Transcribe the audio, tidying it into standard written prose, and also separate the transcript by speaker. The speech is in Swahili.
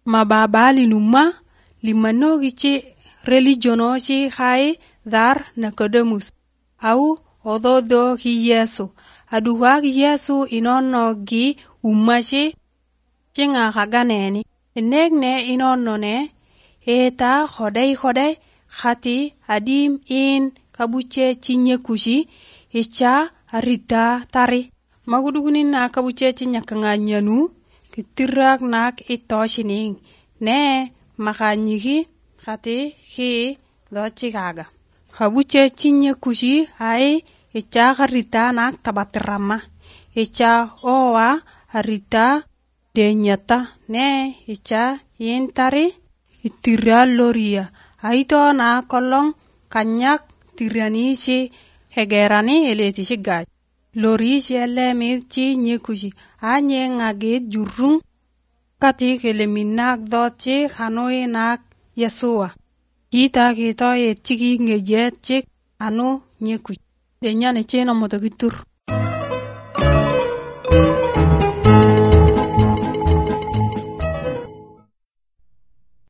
Speaker 1: mababali numa limanogi ci religiono ci hai dar Nicodemus au ododo hi Yesu aduwag Yesu inono gi umashi cinga kaganeni negne inono ne eta hodai khati adim in kabuche cinye kushi icha arita tari magudugunin na kabuche cinya kanganyanu kitirak nak itoshining ne makanyihi khati hi dochikaga kabuche cinye kushi ai icha arita nak tabatrama icha owa arita denyata ne icha yentari itiraloria aito na kolong kanyak tiranishi hegerani eletishi gaj lorishi elemirchi nyekushi anye ngage jurung kati keleminak dochi hanoi nak Yesua kita kito etchiki ngejet chik anu nyekushi denyane cheno motokitur